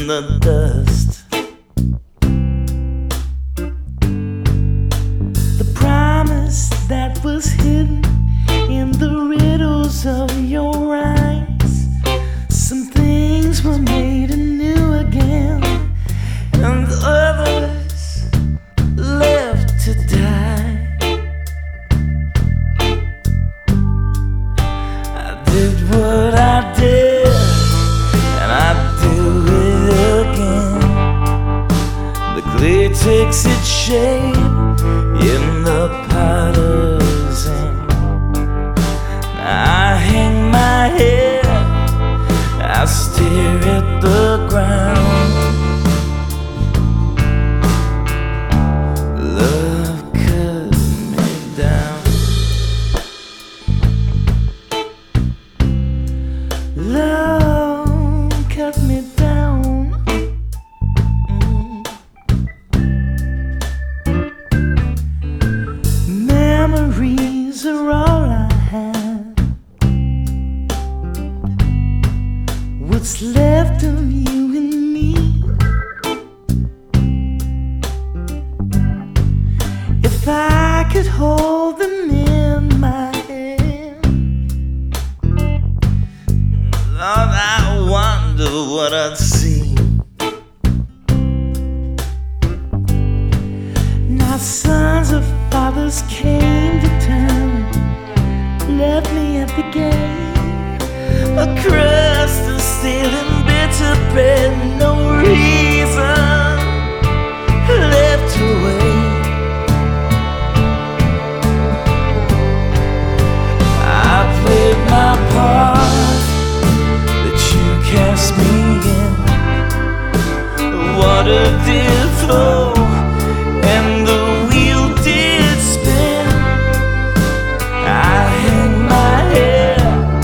the dust. The promise that was hidden in the riddles of your rhymes. Some things were made anew again, and others left to die. I did what I did, and I'd do it again. The clay takes its shape in the potter's hand. I hang my head, I stare at the ground. Love cut me down. Love cut me down. Memories are all I have. What's left of you and me? If I could hold them in my hand, Lord, I wonder what I'd see. Now sons of fathers came to town, left me at the gate. A crust of steel and bitter bread, no reason left to wait. I played my part that you cast me in. The water did flow and the wheel did spin. I hang my head,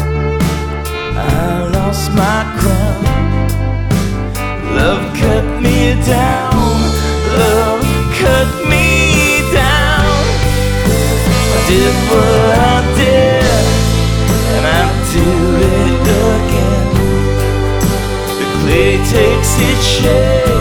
I lost my crown. Love cut me down, love cut me down. I did what I did, and I do it again. The clay takes its shape